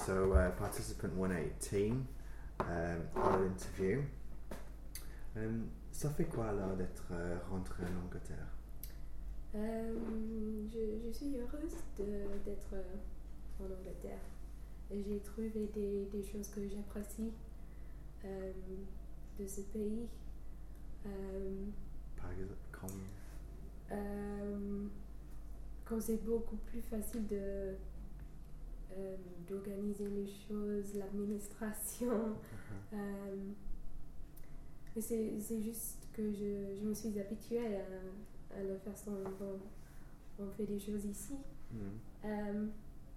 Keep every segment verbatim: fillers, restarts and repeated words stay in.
so uh, participant one eighteen, um, à l'interview. Um, ça fait quoi alors d'être euh, rentrée en Angleterre? Euh, je, je suis heureuse de, d'être euh, en Angleterre. Et j'ai trouvé des, des choses que j'apprécie euh, de ce pays. Euh, Par exemple, comme... euh, quand c'est beaucoup plus facile de, euh, d'organiser les choses, l'administration. Uh-huh. Euh, mais c'est, c'est juste que je, je me suis habituée à, à la façon dont on fait des choses ici. Mm. Euh,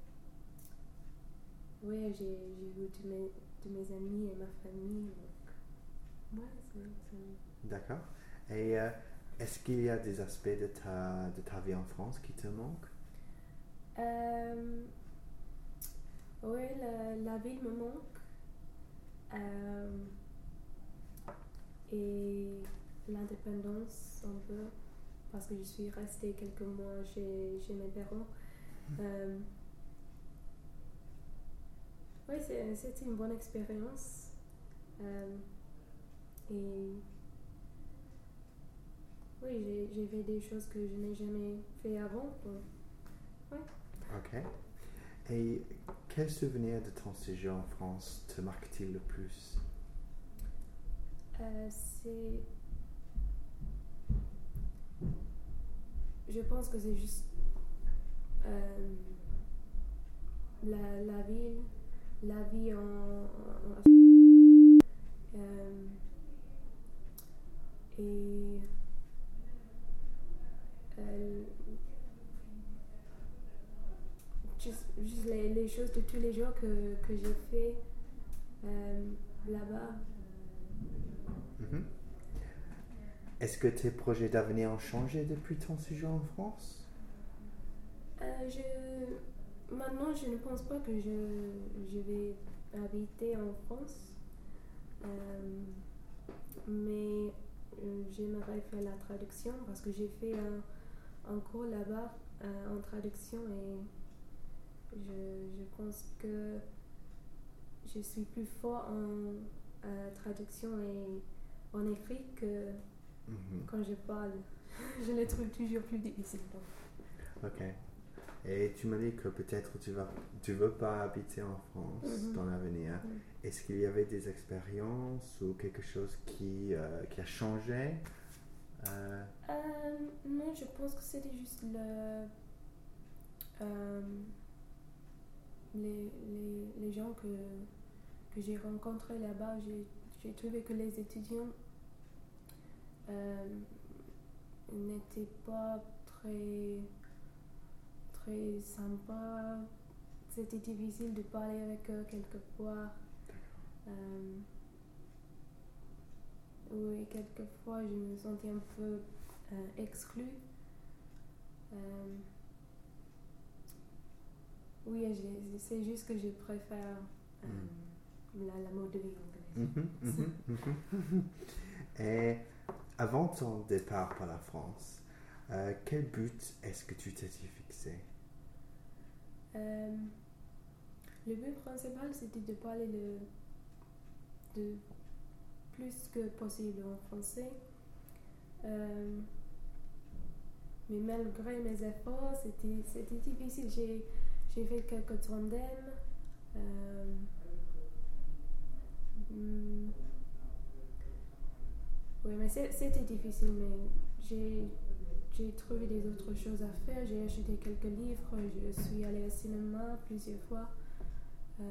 oui, j'ai, j'ai vu de mes, de mes amis et ma famille. Donc, ouais, c'est, c'est... D'accord. Et euh, est-ce qu'il y a des aspects de ta, de ta vie en France qui te manquent? Euh, oui, la, la ville me manque. Euh, et l'indépendance un peu, parce que je suis restée quelques mois chez, chez mes parents. Euh, oui, c'est, c'était une bonne expérience. Euh, et oui, j'ai, j'ai fait des choses que je n'ai jamais fait avant. Donc, ouais. Ok. Et quel souvenir de ton séjour en France te marque-t-il le plus? Euh, c'est... Je pense que c'est juste euh, la, la ville, la vie en... en, en euh, et euh, juste, juste les, les choses de tous les jours que, que j'ai fait euh, là-bas. Mm-hmm. Est-ce que tes projets d'avenir ont changé depuis ton séjour en France? Euh, je, maintenant, je ne pense pas que je, je vais habiter en France, euh, mais euh, j'aimerais faire la traduction parce que j'ai fait un, un cours là-bas euh, en traduction et je, je pense que je suis plus fort en euh, traduction et en écrit que Mm-hmm. quand je parle. Je les trouve toujours plus difficiles. Ok. Et tu m'as dit que peut-être tu vas, tu veux pas habiter en France Mm-hmm. dans l'avenir. Mm. Est-ce qu'il y avait des expériences ou quelque chose qui, euh, qui a changé? Euh... Euh, non, je pense que c'était juste le, euh, les, les, les gens que, que j'ai rencontrés là-bas. J'ai, j'ai trouvé que les étudiants euh, n'étaient pas très, très sympas. C'était difficile de parler avec eux quelquefois. Euh, oui, quelquefois je me sentais un peu euh, exclue. Euh, oui, j'ai, c'est juste que je préfère euh, Mm. la, la mode de vie anglaise. Mm-hmm, mm-hmm, mm-hmm. Et avant ton départ pour la France, euh, quel but est-ce que tu t'es fixé? Euh, le but principal, c'était de parler le, de plus que possible en français. Euh, mais malgré mes efforts, c'était, c'était difficile. J'ai, j'ai fait quelques tandems. Euh, hmm, oui, mais c'est, c'était difficile, mais j'ai, j'ai trouvé des autres choses à faire. J'ai acheté quelques livres, je suis allée au cinéma plusieurs fois. Euh,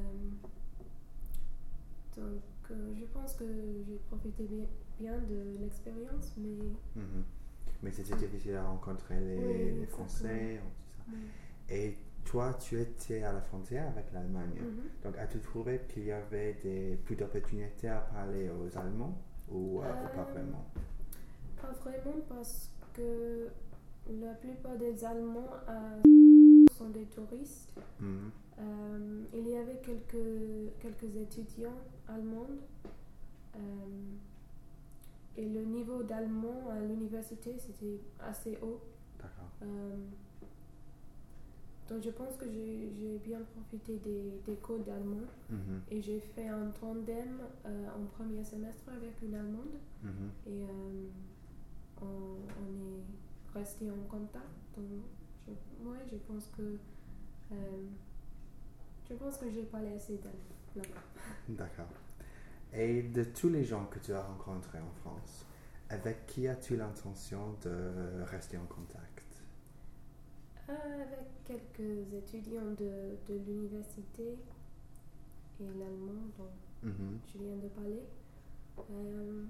donc, euh, je pense que j'ai profité bien, bien de l'expérience, mais... Mm-hmm. Mais c'était difficile à rencontrer les, oui, les Français, tout ça. Oui. Et toi, tu étais à la frontière avec l'Allemagne. Mm-hmm. Donc, as-tu trouvé qu'il y avait des, plus d'opportunités à parler aux Allemands ou, euh, Euh, ou pas vraiment? Pas vraiment, parce que la plupart des Allemands euh, sont des touristes. Mm-hmm. Euh, il y avait quelques, quelques étudiants allemands. Euh, et le niveau d'allemand à l'université, c'était assez haut. D'accord. Euh, donc je pense que j'ai, j'ai bien profité des, des cours d'allemand. Mhm. Et j'ai fait un tandem euh, en premier semestre avec une Allemande. Mhm. Et euh, on, on est resté en contact. Donc, je, ouais, je pense que euh, je pense que j'ai parlé assez d'elle là-bas. D'accord. Et de tous les gens que tu as rencontrés en France, avec qui as-tu l'intention de rester en contact? Euh, avec quelques étudiants de, de l'université et l'allemand dont Mhm. je viens de parler. Euh,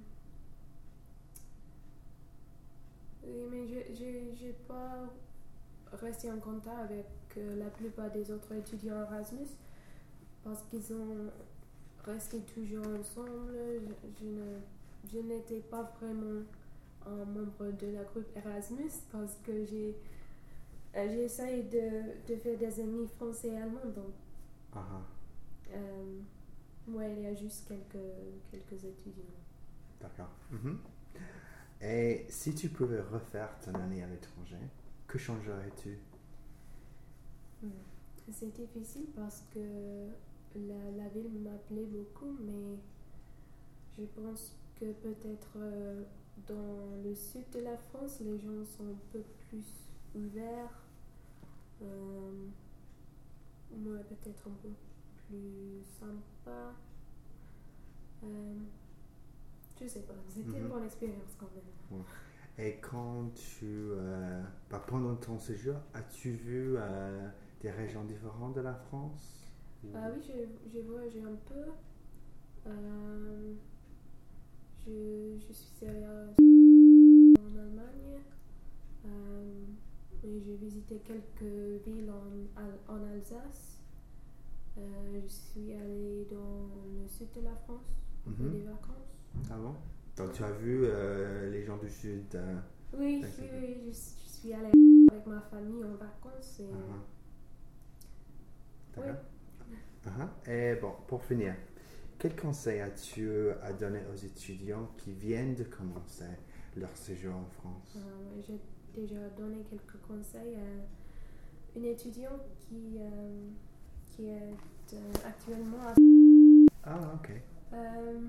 oui, mais je n'ai pas resté en contact avec euh, la plupart des autres étudiants Erasmus parce qu'ils ont resté toujours ensemble. Je, je, ne, je n'étais pas vraiment un membre de la groupe Erasmus parce que j'ai euh, j'ai essayé de, de faire des amis français et allemands. Donc, Uh-huh. euh, ouais, il y a juste quelques, quelques étudiants. D'accord. Mhm. Et si tu pouvais refaire ton année à l'étranger, que changerais-tu? Hmm. C'est difficile parce que la, la ville m'appelait beaucoup, mais je pense que peut-être euh, dans le sud de la France, les gens sont un peu plus ouverts. Euh, ouais, peut-être un peu plus sympa. Euh, je sais pas, c'était Mhm. une bonne expérience quand même. Ouais. Et quand tu, euh, bah, pendant ton séjour, as-tu vu euh, des régions différentes de la France? Ah oui, j'ai, j'ai voyagé un peu. Euh, je, je suis allée en Allemagne. Euh, et j'ai visité quelques villes en, Al- en Alsace. Euh, je suis allée dans le sud de la France pour faire Mhm. des vacances. Ah bon? Donc tu as vu euh, les gens du sud euh, Oui, avec oui, ces- oui, je, je suis allée avec ma famille en vacances. Et, Uh-huh. oui. D'accord. Uh-huh. Et bon, pour finir, quel conseil as-tu à donner aux étudiants qui viennent de commencer leur séjour en France? Euh, j'ai déjà donné quelques conseils à une étudiante qui, euh, qui est euh, actuellement à... Ah, ok. Euh,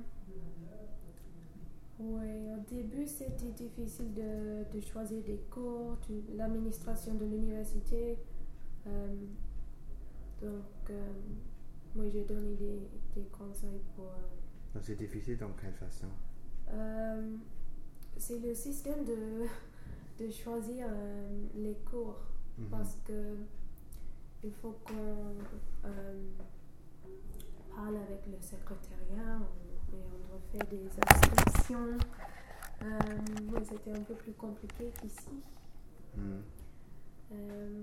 oui, au début c'était difficile de, de choisir des cours, de l'administration de l'université. Euh, donc, euh, moi j'ai donné des, des conseils pour... euh, Donc c'est difficile dans quelle façon? euh, c'est le système de, de choisir euh, les cours Mhm. parce que il faut qu'on euh, parle avec le secrétariat on, et on doit faire des inscriptions. Euh, ouais, c'était un peu plus compliqué qu'ici. Mhm. Euh,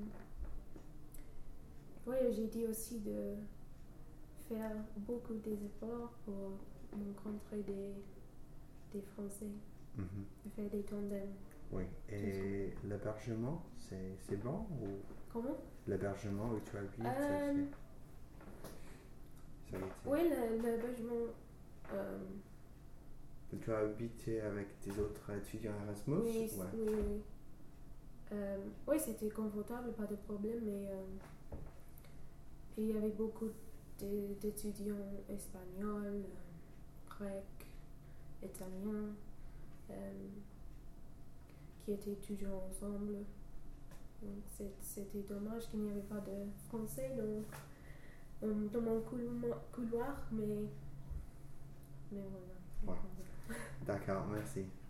oui, j'ai dit aussi de faire beaucoup d'efforts pour rencontrer des, des Français, Mhm. de faire des tandems. Oui. Et l'hébergement, c'est, c'est bon ou Comment? l'hébergement où tu habites, Euh, c'est, ça a été- oui, le, le logement. Euh, Tu as habité avec des autres étudiants Erasmus? oui, Ouais. oui, oui. Euh, oui, c'était confortable, pas de problème, mais euh, il y avait beaucoup de- d'étudiants espagnols, euh, grecs, italiens, euh, qui étaient toujours ensemble. Donc c'est- c'était dommage qu'il n'y avait pas de français dans, dans- dans mon couloir, couloir, mais, mais voilà. Ouais. D'accord, merci.